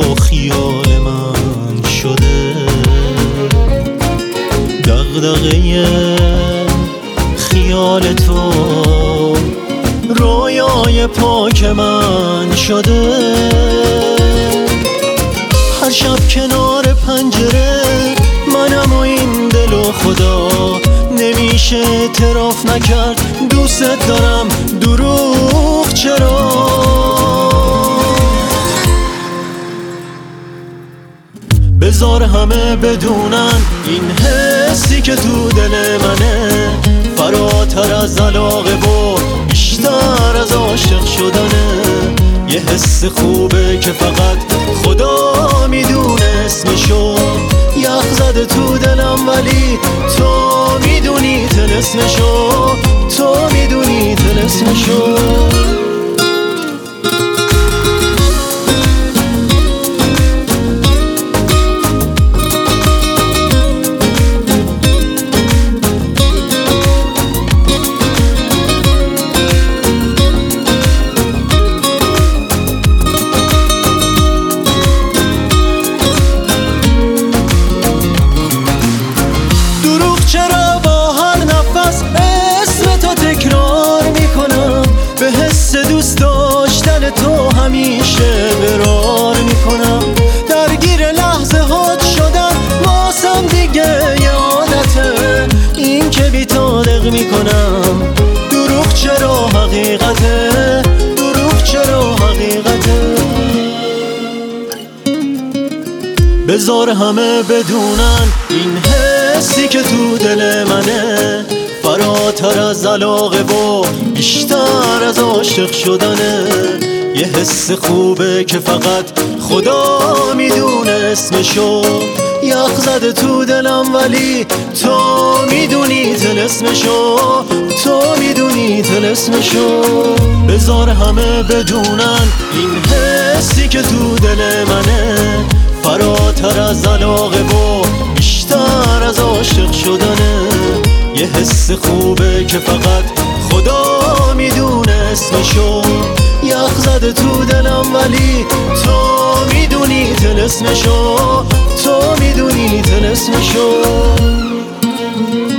خیال من شده، دغدغه خیال تو رویای پاک من شده. هر شب کنار پنجره منم و این دل و خدا، نمیشه اعتراف نکرد دوست دارم، دروغ چرا؟ بذار همه بدونن این حسی که تو دل منه فراتر از علاقه و بیشتر از عاشق شدنه. یه حس خوبه که فقط خدا میدونه اسمشو، یخ زده تو دلم ولی تو میدونی طلسمشو، تو میدونی طلسمشو. دوست داشتن تو همیشه برار میکنم، درگیر لحظه هات شدم واسم دیگه یه عادته، این که بی طالق میکنم دروغ چرا حقیقته، دروغ چرا حقیقته. بذار همه بدونن این حسی که تو دل منه فراتر از علاقه و بیشتر از عاشق شدنه. یه حس خوبه که فقط خدا میدونه اسمشو، یخ زده تو دلم ولی تو میدونی طلسمشو، تو میدونی طلسمشو. بذار همه بدونن این حسی که تو دل منه فراتر از علاقه و بیشتر از عاشق شدنه. یه حس خوبه که فقط خدا میدونه اسمشو، یخ زده تو دلم ولی تو میدونی طلسمشو، تو میدونی طلسمشو.